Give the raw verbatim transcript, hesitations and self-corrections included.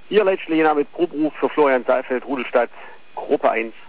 Hier letztlich mit Proberuf für Florian Saalfeld, Rudelstadt, Gruppe eins.